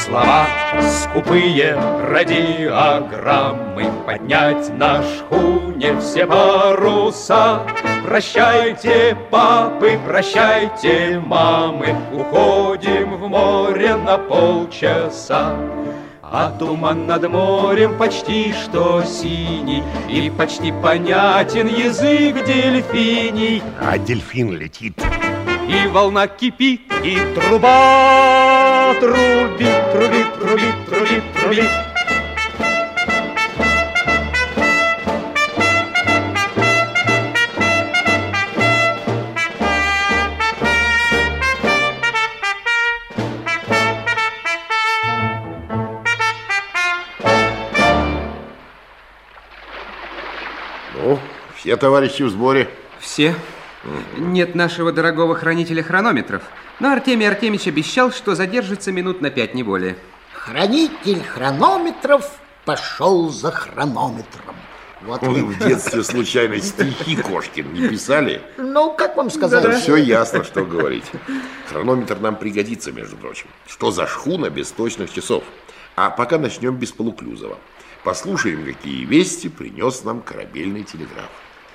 слова, скупые радиограммы, поднять на шхуне все паруса. Прощайте, папы, прощайте, мамы, уходим в море на полчаса. А туман над морем почти что синий, и почти понятен язык дельфиний. А дельфин летит. И волна кипит, и труба трубит, трубит, трубит, трубит, трубит. Ну, все товарищи в сборе? Все. Нет нашего дорогого хранителя хронометров. Но Артемий Артемьевич обещал, что задержится минут на 5, не более. Хранитель хронометров пошел за хронометром. Вот. Вы в детстве случайно стихи Кошкин не писали? Ну, как вам сказать? Да, все ясно, что говорить. Хронометр нам пригодится, между прочим. Что за шхуна без точных часов? А пока начнем без Полуклюзова. Послушаем, какие вести принес нам корабельный телеграф.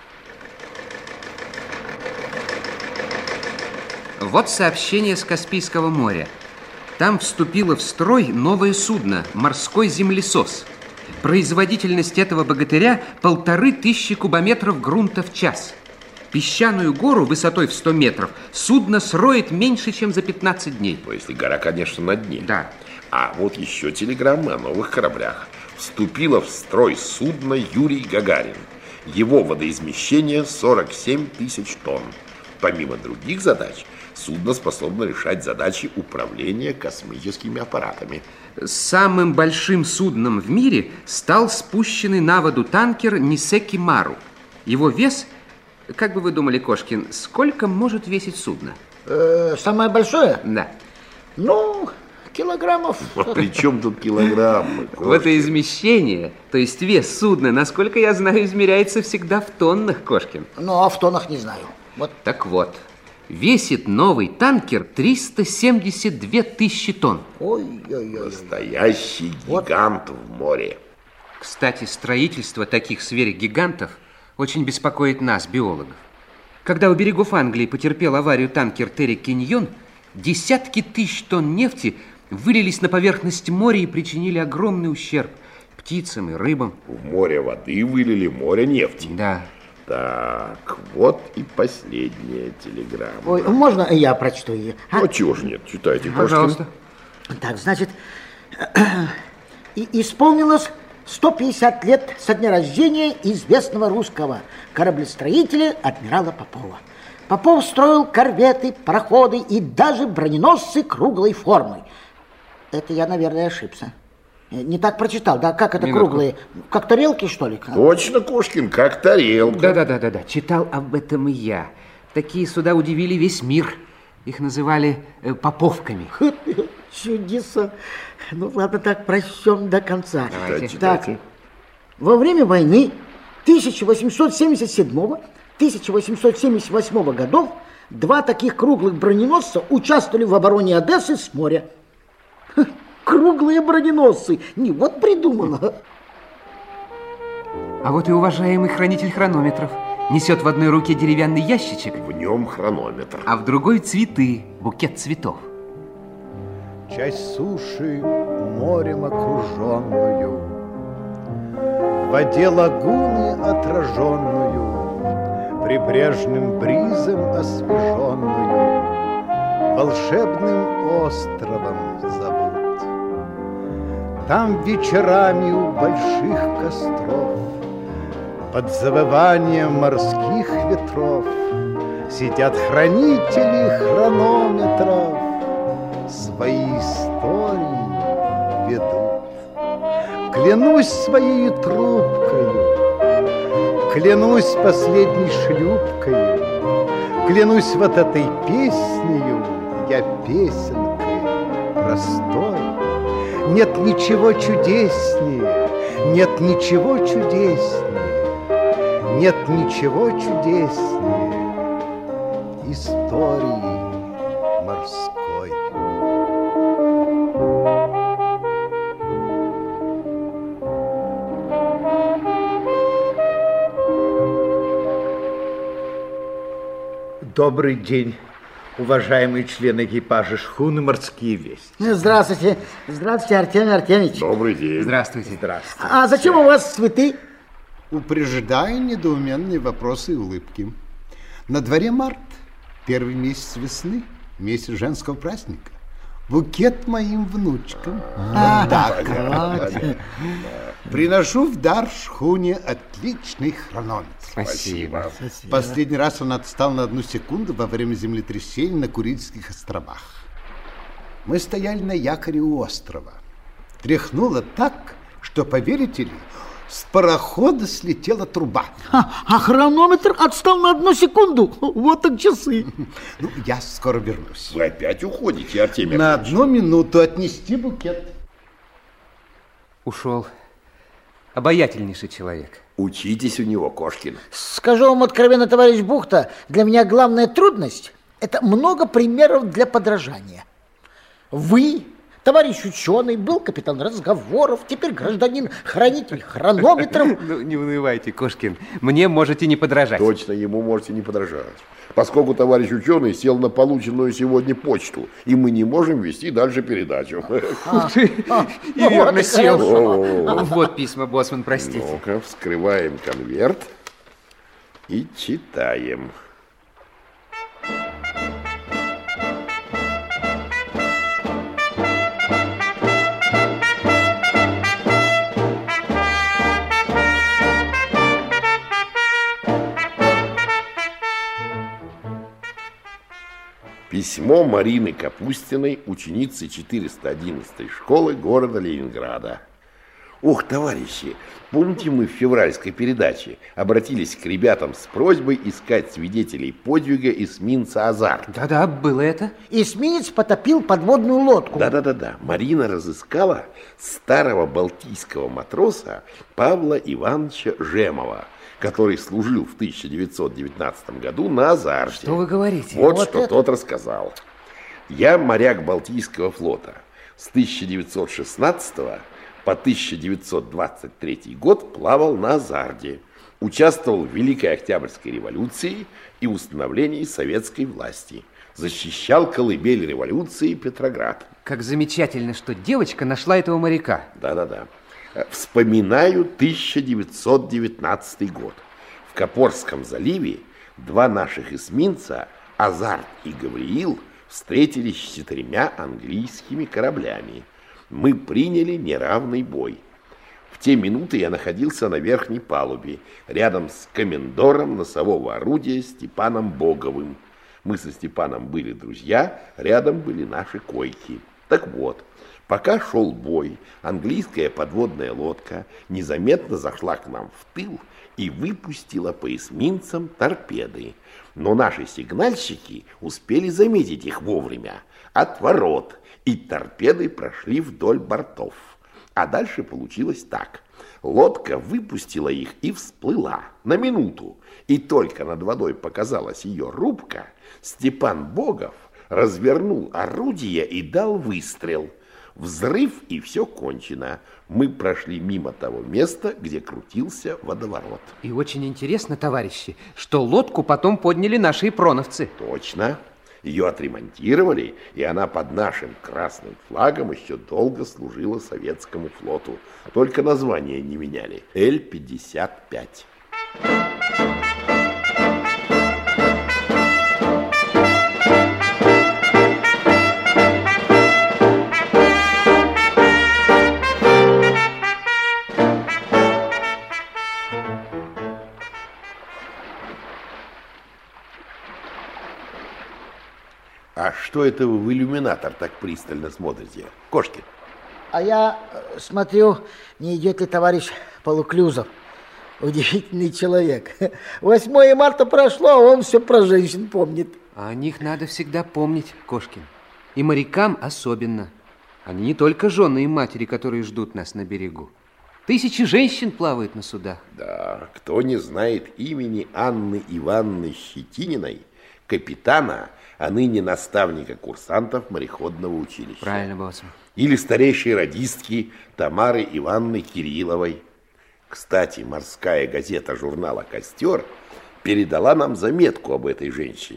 Вот сообщение с Каспийского моря. Там вступило в строй новое судно «Морской землесос». Производительность этого богатыря 1500 кубометров грунта в час. Песчаную гору высотой в 100 метров судно сроет меньше, чем за 15 дней. Ну, если гора, конечно, на дне. Да. А вот еще телеграммы о новых кораблях. Вступило в строй судно Юрий Гагарин. Его водоизмещение 47 тысяч тонн. Помимо других задач, судно способно решать задачи управления космическими аппаратами. Самым большим судном в мире стал спущенный на воду танкер Нисеки Мару. Его вес, как бы вы думали, Кошкин, сколько может весить судно? Самое большое? Да. Ну, килограммов. А при чем тут килограммы? Водоизмещение, то есть вес судна, насколько я знаю, измеряется всегда в тоннах, Кошкин. Ну, а в тоннах не знаю. Вот. Так вот, весит новый танкер 372 тысячи тонн. Ой-ой-ой. Настоящий гигант в море. Кстати, строительство таких сверхгигантов очень беспокоит нас, биологов. Когда у берегов Англии потерпел аварию танкер Терри Киньон, десятки тысяч тонн нефти вылились на поверхность моря и причинили огромный ущерб птицам и рыбам. В море воды вылили море нефти. Да. Так, вот и последняя телеграмма. Ой, можно я прочту ее? Ну, чего ж нет, читайте, Кошкин. Пожалуйста. Так, значит, исполнилось 150 лет со дня рождения известного русского кораблестроителя адмирала Попова. Попов строил корветы, пароходы и даже броненосцы круглой формы. Это я, наверное, ошибся. Не так прочитал, да? Как это Минутку. круглые? Как тарелки, что ли? Точно, Кошкин, как тарелка. Да. Читал об этом и я. Такие суда удивили весь мир. Их называли поповками. Чудеса. Ну, ладно, так, прочтем до конца. Давайте. Читайте. Во время войны 1877-1878 годов два таких круглых броненосца участвовали в обороне Одессы с моря. Круглые броненосцы. Не вот придумано. А вот и уважаемый хранитель хронометров несет в одной руке деревянный ящичек, В нем хронометр. а в другой цветы, букет цветов. Часть суши морем окруженную, в воде лагуны отраженную, прибрежным бризом освеженную, волшебным островом зовут. Там вечерами у больших костров, под завыванием морских ветров, сидят хранители хронометров, свои истории ведут. Клянусь своей трубкою, клянусь последней шлюпкою, клянусь вот этой песнею, я песенкой простой. Нет ничего чудеснее, нет ничего чудеснее, нет ничего чудеснее истории морской. Добрый день, уважаемые члены экипажа шхуны «Морские вести». Здравствуйте. Здравствуйте, Артемий Артемьевич. Добрый день. Здравствуйте. Здравствуйте. А зачем у вас цветы? Упреждая недоуменные вопросы и улыбки. На дворе март, первый месяц весны, месяц женского праздника. Букет моим внучкам. Так. Приношу в дар шхуне отличный хронометр. Спасибо. Последний раз он отстал на 1 секунду во время землетрясения на Курильских островах. Мы стояли на якоре у острова. Тряхнуло так, что, поверите ли, с парохода слетела труба. А хронометр отстал на 1 секунду. Вот так часы. Ну, я скоро вернусь. Вы опять уходите, Артемий? На 1 минуту отнести букет. Ушел. Обаятельнейший человек. Учитесь у него, Кошкин. Скажу вам откровенно, товарищ Бухта, для меня главная трудность – это много примеров для подражания. Вы, товарищ ученый, был капитан разговоров, теперь гражданин-хранитель хронометров. Ну, не унывайте, Кошкин. Мне можете не подражать. Точно, ему можете не подражать. Поскольку товарищ ученый сел на полученную сегодня почту, и мы не можем вести дальше передачу. И верно сел. О. Вот письма, боссман, простите. Ну-ка, вскрываем конверт и читаем. Письмо Марины Капустиной, ученицы 411 школы города Ленинграда. Ох, товарищи, помните, мы в февральской передаче обратились к ребятам с просьбой искать свидетелей подвига эсминца «Азарт»? Да-да, было это. Эсминец потопил подводную лодку. Да. Марина разыскала старого балтийского матроса Павла Ивановича Жемова, который служил в 1919 году на «Азарте». Что вы говорите? Вот Вот что это. тот рассказал. Я моряк Балтийского флота. С 1916 по 1923 год плавал на «Азарте». Участвовал в Великой Октябрьской революции и установлении советской власти. Защищал колыбель революции Петроград. Как замечательно, что девочка нашла этого моряка. Да. Вспоминаю 1919 год. В Копорском заливе 2 наших эсминца, «Азарт» и «Гавриил», встретились с 4 английскими кораблями. Мы приняли неравный бой. В те минуты я находился на верхней палубе, рядом с комендором носового орудия Степаном Боговым. Мы со Степаном были друзья, рядом были наши койки. Так вот, пока шел бой, английская подводная лодка незаметно зашла к нам в тыл и выпустила по эсминцам торпеды. Но наши сигнальщики успели заметить их вовремя. Отворот, и торпеды прошли вдоль бортов. А дальше получилось так. Лодка выпустила их и всплыла на минуту. И только над водой показалась ее рубка, Степан Богов развернул орудие и дал выстрел. Взрыв, и все кончено. Мы прошли мимо того места, где крутился водоворот. И очень интересно, товарищи, что лодку потом подняли наши ипроновцы. Точно. Ее отремонтировали, и она под нашим красным флагом еще долго служила советскому флоту. Только название не меняли. Л-55. А что это вы в иллюминатор так пристально смотрите, Кошкин? А я смотрю, не идет ли товарищ Полуклюзов. Удивительный человек. 8 марта прошло, а он все про женщин помнит. А о них надо всегда помнить, Кошкин. И морякам особенно. Они не только жены и матери, которые ждут нас на берегу. Тысячи женщин плавают на судах. Да, кто не знает имени Анны Ивановны Щетининой, капитана, а ныне наставника курсантов мореходного училища. Правильно, боссман. Или старейшей радистки Тамары Ивановны Кирилловой. Кстати, морская газета журнала «Костер» передала нам заметку об этой женщине.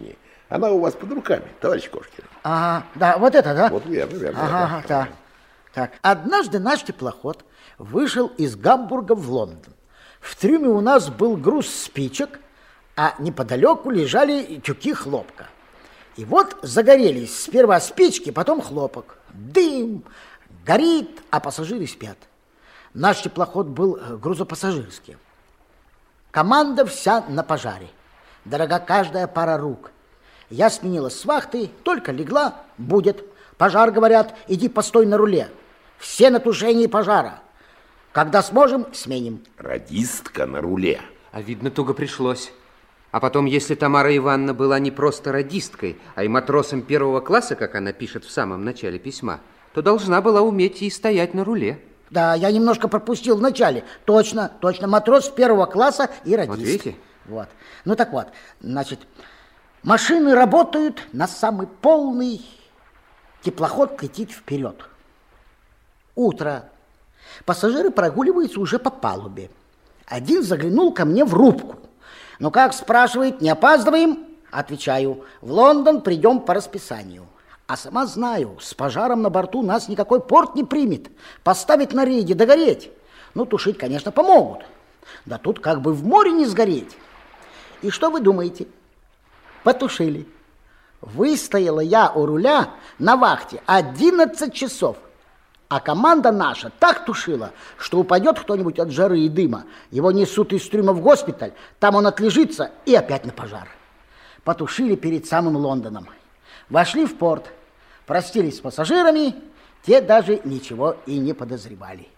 Она у вас под руками, товарищ Кошкин. Ага, да, вот это, да? Вот верно. Ага, так. Так, однажды наш теплоход вышел из Гамбурга в Лондон. В трюме у нас был груз спичек, а неподалеку лежали тюки хлопка. И вот загорелись сперва спички, потом хлопок. Дым, горит, а пассажиры спят. Наш теплоход был грузопассажирский. Команда вся на пожаре. Дорога каждая пара рук. Я сменилась с вахты, только легла, будет. Пожар, говорят, иди постой на руле. Все на тушении пожара. Когда сможем, сменим. Радистка на руле. А видно, туго пришлось. А потом, если Тамара Ивановна была не просто радисткой, а и матросом первого класса, как она пишет в самом начале письма, то должна была уметь и стоять на руле. Да, я немножко пропустил в начале. Точно, матрос первого класса и радист. Вот видите? Вот. Ну так вот, значит, машины работают на самый полный, теплоход летит вперед. Утро. Пассажиры прогуливаются уже по палубе. Один заглянул ко мне в рубку. Ну как, спрашивает, не опаздываем? Отвечаю, в Лондон придем по расписанию. А сама знаю, с пожаром на борту нас никакой порт не примет. Поставить на рейде, догореть. Ну, тушить, конечно, помогут. Да тут как бы в море не сгореть. И что вы думаете? Потушили. Выстояла я у руля на вахте 11 часов. А команда наша так тушила, что упадет кто-нибудь от жары и дыма. Его несут из трюма в госпиталь, там он отлежится и опять на пожар. Потушили перед самым Лондоном. Вошли в порт, простились с пассажирами, те даже ничего и не подозревали.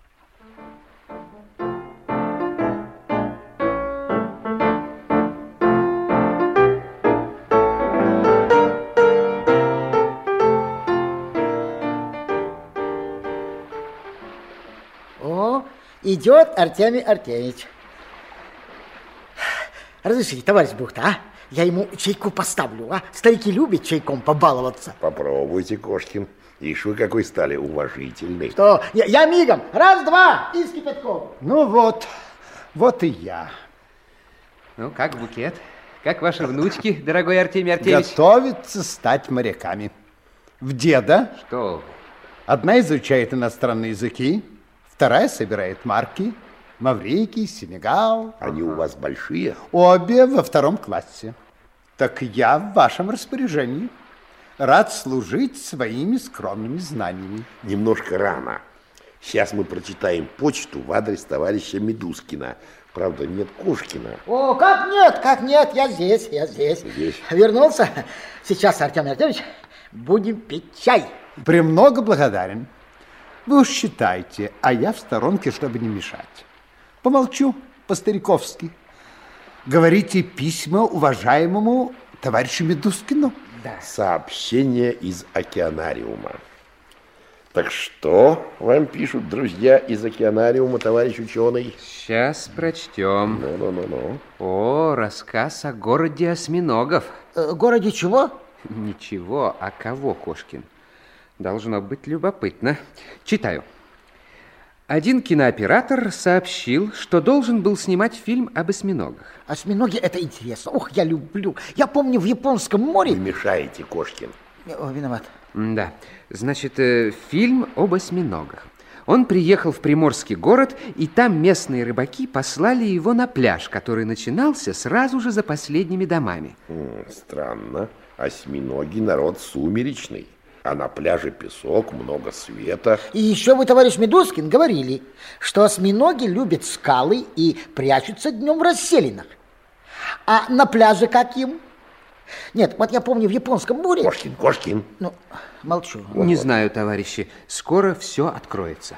О, идет Артемий Артемьевич. Разрешите, товарищ Бухта, а? Я ему чайку поставлю, а? Старики любят чайком побаловаться. Попробуйте, Кошкин. Ишь вы какой стали уважительный. Что? Я мигом. Раз, два, и с кипятком. Ну вот и я. Ну, как букет? Как ваши внучки, дорогой Артемий Артемьевич? Готовятся стать моряками. В деда. Что? Одна изучает иностранные языки, вторая собирает марки. Маврикий, Сенегал. Они у вас большие? Обе во 2 классе. Так я в вашем распоряжении. Рад служить своими скромными знаниями. Немножко рано. Сейчас мы прочитаем почту в адрес товарища Медускина. Правда, нет Кошкина. О, как нет, я здесь. Вернулся. Сейчас, Артемий Артемьевич, будем пить чай. Премного благодарен. Вы уж считайте, а я в сторонке, чтобы не мешать. Помолчу по-стариковски. Говорите письма уважаемому товарищу Медускину. Да. Сообщение из океанариума. Так что вам пишут друзья из океанариума, товарищ ученый? Сейчас прочтем. Ну. О, рассказ о городе осьминогов. Городе чего? Ничего, а кого, Кошкин? Должно быть любопытно. Читаю. Один кинооператор сообщил, что должен был снимать фильм об осьминогах. Осьминоги — это интересно. Ох, я люблю. Я помню, в Японском море... Не мешаете, Кошкин. О, виноват. Да, значит, фильм об осьминогах. Он приехал в приморский город, и там местные рыбаки послали его на пляж, который начинался сразу же за последними домами. Странно. Осьминоги народ сумеречный. А на пляже песок, много света. И еще вы, товарищ Медускин, говорили, что осьминоги любят скалы и прячутся днем в расселинах. А на пляже каким? Нет, вот я помню, в Японском море... Кошкин. Ну, молчу. Не знаю, товарищи, скоро все откроется.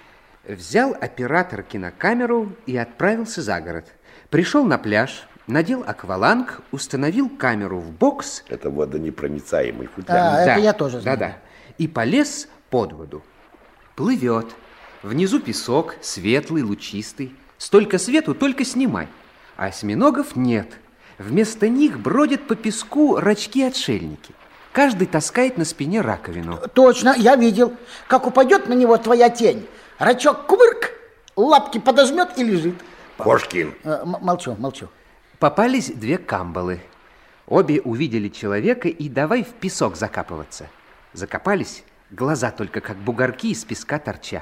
Взял оператор кинокамеру и отправился за город. Пришел на пляж, надел акваланг, установил камеру в бокс. Это водонепроницаемый футляр. Это я тоже знаю. Да. И полез под воду. Плывет. Внизу песок, светлый, лучистый. Столько свету, только снимай. А осьминогов нет. Вместо них бродят по песку рачки-отшельники. Каждый таскает на спине раковину. Точно, я видел, как упадет на него твоя тень. Рачок кувырк, лапки подожмет и лежит. Кошкин. Молчу. Попались 2 камбалы. Обе увидели человека и давай в песок закапываться. Закопались, глаза только как бугорки из песка торчат.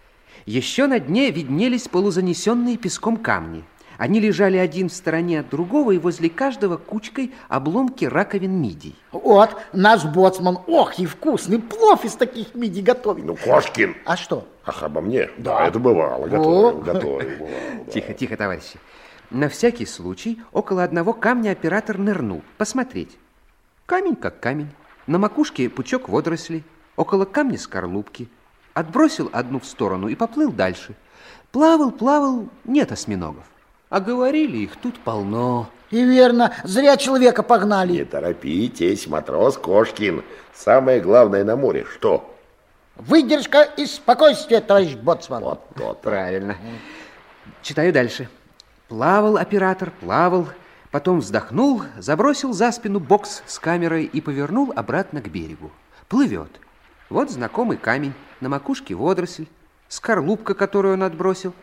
Еще на дне виднелись полузанесенные песком камни. Они лежали один в стороне от другого, и возле каждого кучкой обломки раковин мидий. Вот, наш боцман, ох, и вкусный плов из таких мидий готовит. Ну, Кошкин. А что? Ах, обо мне? Да. Это бывало, готовил, бывало. Тихо, тихо, товарищи. На всякий случай около одного камня оператор нырнул посмотреть. Камень как камень. На макушке пучок водорослей. Около камня скорлупки. Отбросил одну в сторону и поплыл дальше. Плавал, плавал, нет осьминогов. А говорили, их тут полно. И верно, зря человека погнали. Не торопитесь, матрос Кошкин. Самое главное на море что? Выдержка и спокойствие, товарищ боцман. Вот то-то. Правильно. Читаю дальше. Плавал оператор, плавал, потом вздохнул, забросил за спину бокс с камерой и повернул обратно к берегу. Плывет. Вот знакомый камень, на макушке водоросль, скорлупка, которую он отбросил.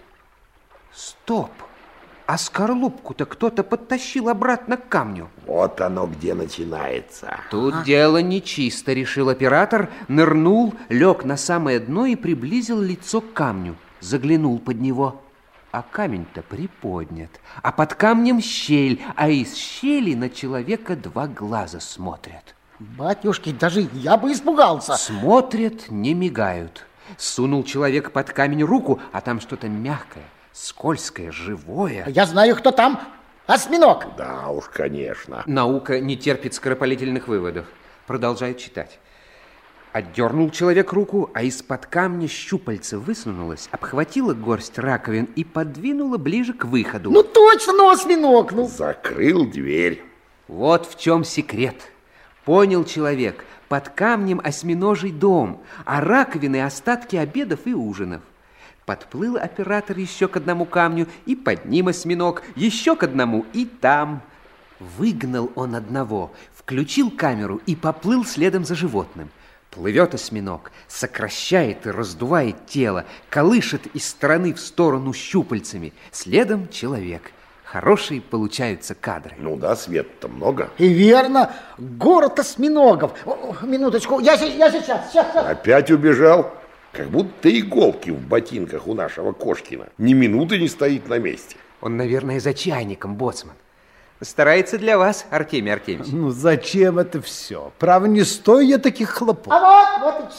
Стоп! А скорлупку-то кто-то подтащил обратно к камню. Вот оно где начинается. Тут дело нечисто, решил оператор, нырнул, лег на самое дно и приблизил лицо к камню. Заглянул под него. А камень-то приподнят, а под камнем щель, а из щели на человека два глаза смотрят. Батюшки, даже я бы испугался. Смотрят, не мигают. Сунул человек под камень руку, а там что-то мягкое, скользкое, живое. Я знаю, кто там. Осьминог. Да уж, конечно. Наука не терпит скоропалительных выводов. Продолжает читать. Отдернул человек руку, а из-под камня щупальце высунулось, обхватило горсть раковин и подвинуло ближе к выходу. Ну точно, ну осьминог. Ну. Закрыл дверь. Вот в чем секрет. Понял человек, под камнем осьминожий дом, а раковины остатки обедов и ужинов. Подплыл оператор еще к одному камню, и под ним осьминог, еще к одному, и там. Выгнал он одного, включил камеру и поплыл следом за животным. Плывет осьминог, сокращает и раздувает тело, колышет из стороны в сторону щупальцами. Следом человек. Хорошие получаются кадры. Ну да, света-то много. И верно, город осьминогов. Минуточку, я сейчас. Опять убежал? Как будто иголки в ботинках у нашего Кошкина. Ни минуты не стоит на месте. Он, наверное, за чайником, боцман. Старается для вас, Артемий Артемьевич. Ну, зачем это все? Право, не стою я таких хлопот. А вот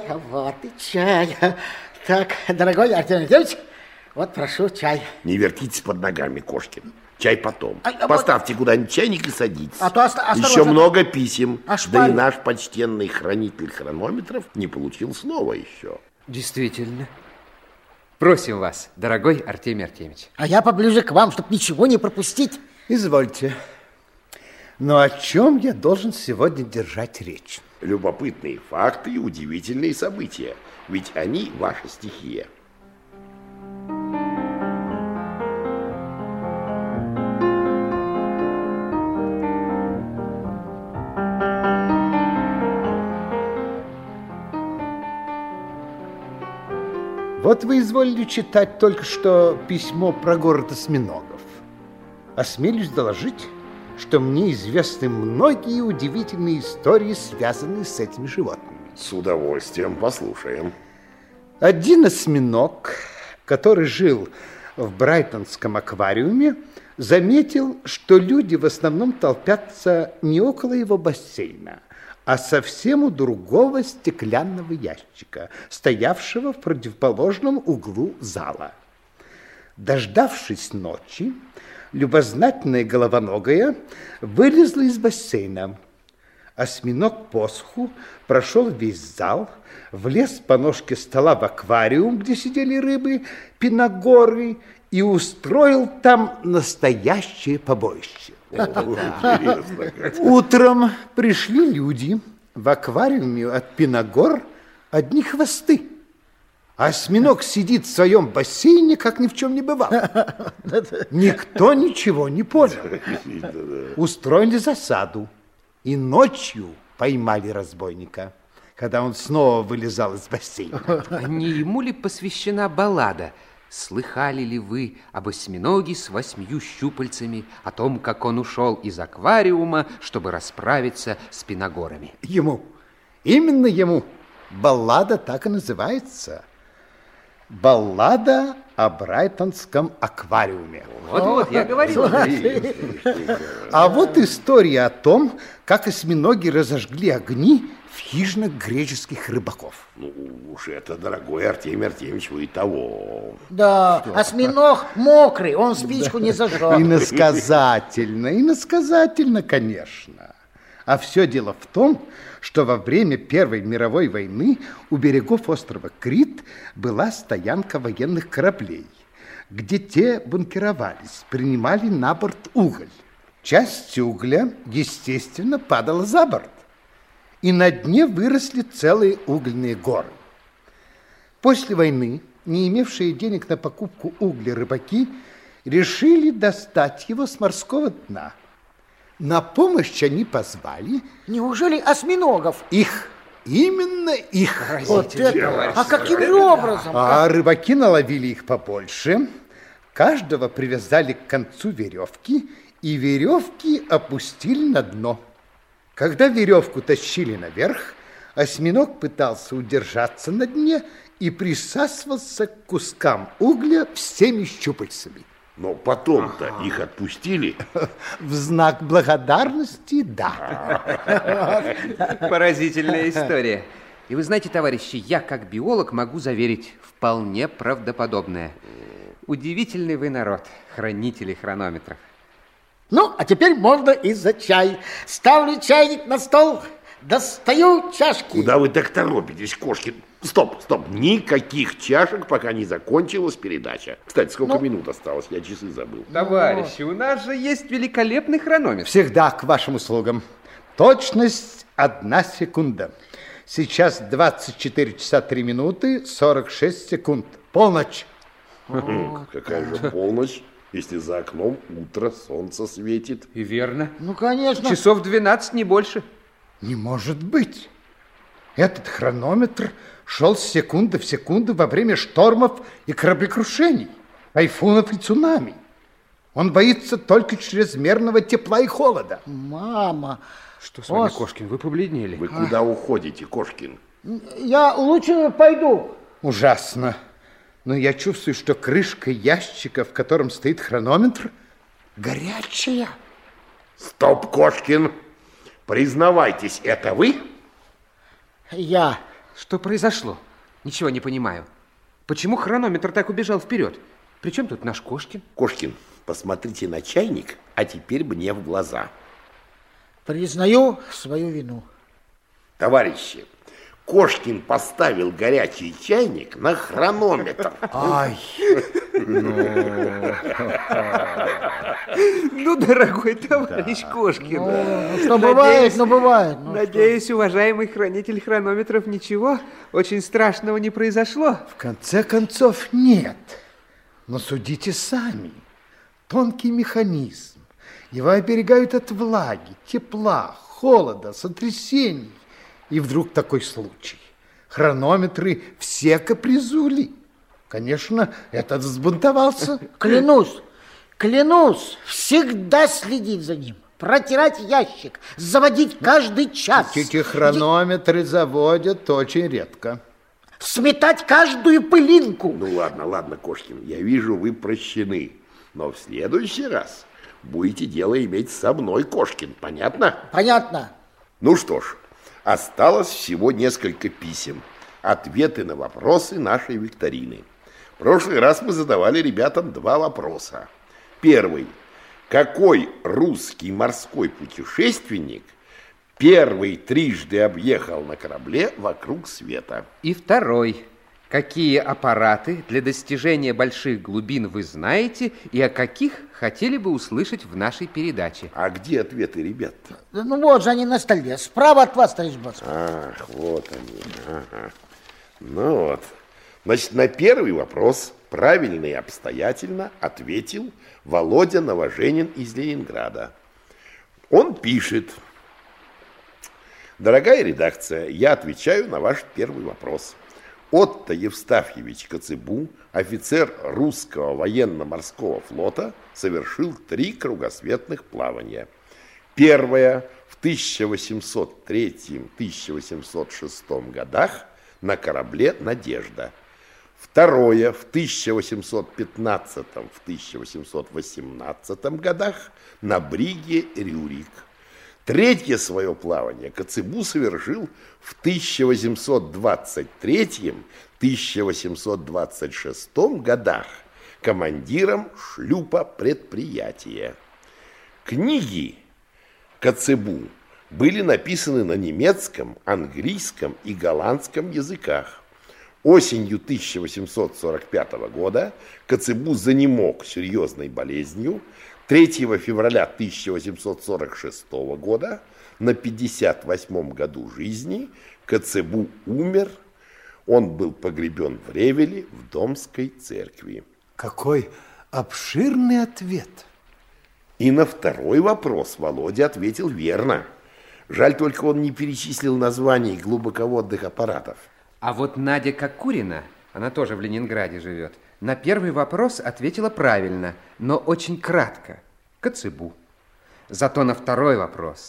и чай. Так, дорогой Артемий Артемьевич, вот прошу чай. Не вертитесь под ногами, Кошкин. Чай потом. А Поставьте куда-нибудь чайник и садитесь. А то осторожно. Еще много писем. А Да шпаль? и наш почтенный хранитель хронометров не получил слова еще. Действительно. Просим вас, дорогой Артемий Артемьевич. А я поближе к вам, чтобы ничего не пропустить. Извольте. Но о чем я должен сегодня держать речь? Любопытные факты и удивительные события. Ведь они ваша стихия. Вот вы изволили читать только что письмо про город осьминогов. Осмелюсь доложить, что мне известны многие удивительные истории, связанные с этими животными. С удовольствием послушаем. Один осьминог, который жил в Брайтонском аквариуме, заметил, что люди в основном толпятся не около его бассейна, а совсем у другого стеклянного ящика, стоявшего в противоположном углу зала. Дождавшись ночи, любознательная головоногая вылезла из бассейна. Осьминог посуху прошел весь зал, влез по ножке стола в аквариум, где сидели рыбы, пиногоры, и устроил там настоящее побоище. Утром пришли люди. В аквариуме от пиногор одни хвосты. А осьминог сидит в своем бассейне, как ни в чем не бывало. Никто ничего не понял. Устроили засаду. И ночью поймали разбойника, когда он снова вылезал из бассейна. Не ему ли посвящена баллада слыхали ли вы об осьминоге с 8 щупальцами, о том, как он ушел из аквариума, чтобы расправиться с пиногорами? Ему, именно ему, баллада так и называется. Баллада о Брайтонском аквариуме. Вот, я говорил. А вот история о том, как осьминоги разожгли огни в хижинах греческих рыбаков. Ну уж это, дорогой Артемий Артемьевич, вы и того. Да, осьминог мокрый, он спичку не зажег. Иносказательно, конечно. А все дело в том, что во время Первой мировой войны у берегов острова Крит была стоянка военных кораблей, где те бункеровались, принимали на борт уголь. Часть угля, естественно, падала за борт, и на дне выросли целые угольные горы. После войны, не имевшие денег на покупку угля рыбаки, решили достать его с морского дна. На помощь они позвали... Неужели осьминогов? Их. Именно их. Вот это. А каким же образом? А рыбаки наловили их побольше. Каждого привязали к концу веревки, и веревки опустили на дно. Когда веревку тащили наверх, осьминог пытался удержаться на дне и присасывался к кускам угля всеми щупальцами. Но потом-то их отпустили. В знак благодарности, да. Поразительная история. И вы знаете, товарищи, я как биолог могу заверить, вполне правдоподобное. Удивительный вы народ, хранители хронометров. Ну, а теперь можно и за чай. Ставлю чайник на стол, достаю чашки. Куда вы так торопитесь, Кошкин? Стоп. Никаких чашек, пока не закончилась передача. Кстати, сколько минут осталось? Я часы забыл. Товарищи, у нас же есть великолепный хронометр. Всегда к вашим услугам. Точность 1 секунда. Сейчас 24 часа 3 минуты 46 секунд. Полночь. Какая же полночь, если за окном утро, солнце светит? И верно. Ну, конечно. Часов 12, не больше. Не может быть. Этот хронометр шел с секунды в секунду во время штормов и кораблекрушений, тайфунов и цунами. Он боится только чрезмерного тепла и холода. Мама. Что с вами, Кошкин, вы побледнели? Вы куда уходите, Кошкин? Я лучше пойду. Ужасно. Но я чувствую, что крышка ящика, в котором стоит хронометр, горячая. Стоп, Кошкин. Признавайтесь, это вы? Я. Что произошло? Ничего не понимаю. Почему хронометр так убежал вперед? Причем тут наш Кошкин? Кошкин, посмотрите на чайник, а теперь мне в глаза. Признаю свою вину. Tоварищи, Кошкин поставил горячий чайник на хронометр. Ай. Ну, дорогой товарищ Кошкин. Ну, что бывает, но бывает. Надеюсь, уважаемый хранитель хронометров, ничего очень страшного не произошло? В конце концов, нет. Но судите сами. Тонкий механизм. Его оберегают от влаги, тепла, холода, сотрясений. И вдруг такой случай. Хронометры все капризули. Конечно, этот взбунтовался. Клянусь, всегда следить за ним. Протирать ящик, заводить каждый час. Эти хронометры заводят очень редко. Сметать каждую пылинку. Ну ладно, Кошкин, я вижу, вы прощены. Но в следующий раз будете дело иметь со мной, Кошкин, понятно? Понятно. Ну что ж, осталось всего несколько писем. Ответы на вопросы нашей викторины. В прошлый раз мы задавали ребятам 2 вопроса. Первый. Какой русский морской путешественник первый трижды объехал на корабле вокруг света? И второй. Какие аппараты для достижения больших глубин вы знаете и о каких хотели бы услышать в нашей передаче? А где ответы, ребят? Ну вот же они на столе, справа от вас, товарищ Боцман. Ах, вот они. Ага. Ну вот. Значит, на первый вопрос правильно и обстоятельно ответил Володя Новоженин из Ленинграда. Он пишет: дорогая редакция, я отвечаю на ваш первый вопрос. Отто Евстафьевич Коцебу, офицер русского военно-морского флота, совершил 3 кругосветных плавания. Первое в 1803-1806 годах на корабле «Надежда». Второе в 1815-1818 годах на бриге «Рюрик». Третье свое плавание Коцебу совершил в 1823-1826 годах командиром шлюпа предприятия. Книги Коцебу были написаны на немецком, английском и голландском языках. Осенью 1845 года Коцебу занемог серьезной болезнью. 3 февраля 1846 года, на 58-м году жизни, Коцебу умер. Он был погребен в Ревеле в Домской церкви. Какой обширный ответ. И на второй вопрос Володя ответил верно. Жаль, только он не перечислил названий глубоководных аппаратов. А вот Надя Кокурина, она тоже в Ленинграде живет, на первый вопрос ответила правильно, но очень кратко. Коцебу. Зато на второй вопрос.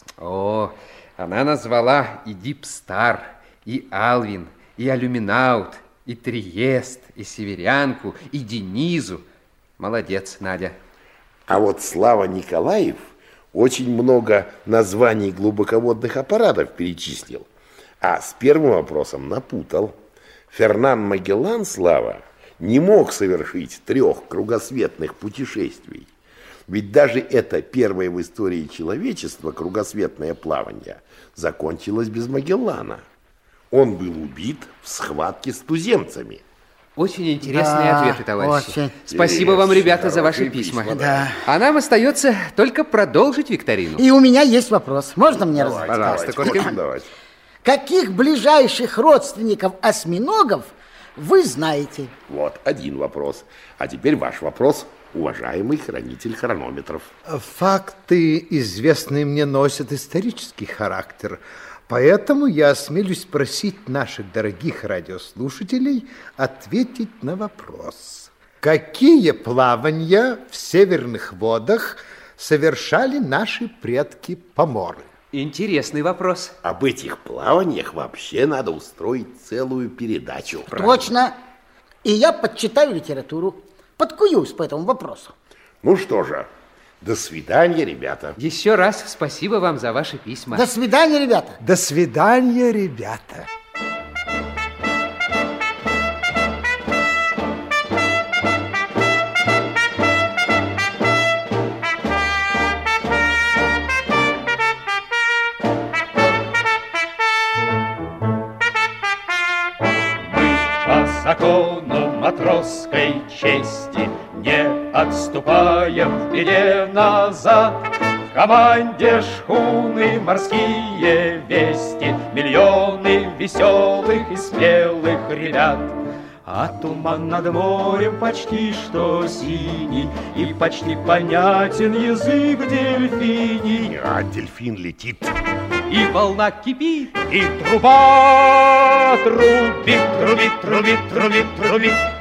Она назвала и Дипстар, и Алвин, и Алюминаут, и Триест, и Северянку, и Денизу. Молодец, Надя. А вот Слава Николаев очень много названий глубоководных аппаратов перечислил, а с первым вопросом напутал. Фернан Магеллан, Слава, не мог совершить 3 кругосветных путешествий. Ведь даже это первое в истории человечества кругосветное плавание закончилось без Магеллана. Он был убит в схватке с туземцами. Очень интересные ответы, товарищи. Очень. Спасибо вам, ребята, за ваши письма. Да. А нам остается только продолжить викторину. И у меня есть вопрос. Можно мне разобрать? Пожалуйста, Коткин. Давайте. Каких ближайших родственников осьминогов вы знаете? Вот один вопрос. А теперь ваш вопрос, уважаемый хранитель хронометров. Факты, известные мне, носят исторический характер. Поэтому я осмелюсь просить наших дорогих радиослушателей ответить на вопрос. Какие плавания в северных водах совершали наши предки-поморы? Интересный вопрос. Об этих плаваниях вообще надо устроить целую передачу. Точно. И я подчитаю литературу. Подкуюсь по этому вопросу. Ну что же, до свидания, ребята. Еще раз спасибо вам за ваши письма. До свидания, ребята. До свидания, ребята. По закону матросской чести не отступаем в беде назад. В команде шхуны морские вести, миллионы веселых и смелых ребят. А туман над морем почти что синий, и почти понятен язык дельфиний. А дельфин летит. И волна кипит, и труба трубит, трубит, трубит, трубит, трубит.